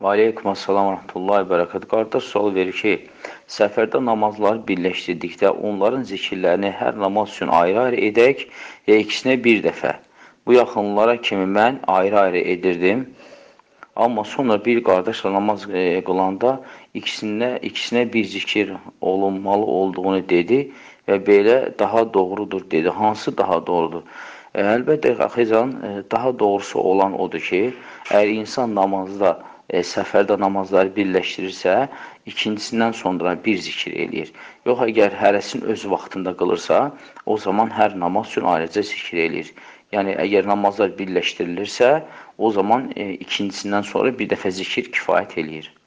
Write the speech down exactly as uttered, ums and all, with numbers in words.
Və aleykum assalam və rəhmətullahi və bərəkət. Qardaş sual verir ki, səfərdə namazları birləşdirdikdə onların zikirlərini hər namaz üçün ayrı-ayrı edək, ya ikisinə bir dəfə. Bu yaxınlara kimi mən ayrı-ayrı edirdim. Amma sonra bir qardaşla namaz e, qılanda ikisinə, ikisinə bir zikir olunmalı olduğunu dedi və belə daha doğrudur dedi. Hansı daha doğrudur? E, əlbəttə, xizan, e, daha doğrusu olan odur ki, əgər insan namazda, e, səfərdə namazları birləşdirirsə, ikincisindən sonra bir zikir eləyir. Yox, əgər hərəsini öz vaxtında qılırsa, o zaman hər namaz üçün ayrıca zikir eləyir. Yəni, əgər namazlar birləşdirilirsə, o zaman e, ikincisindən sonra bir dəfə zikir kifayət eləyir.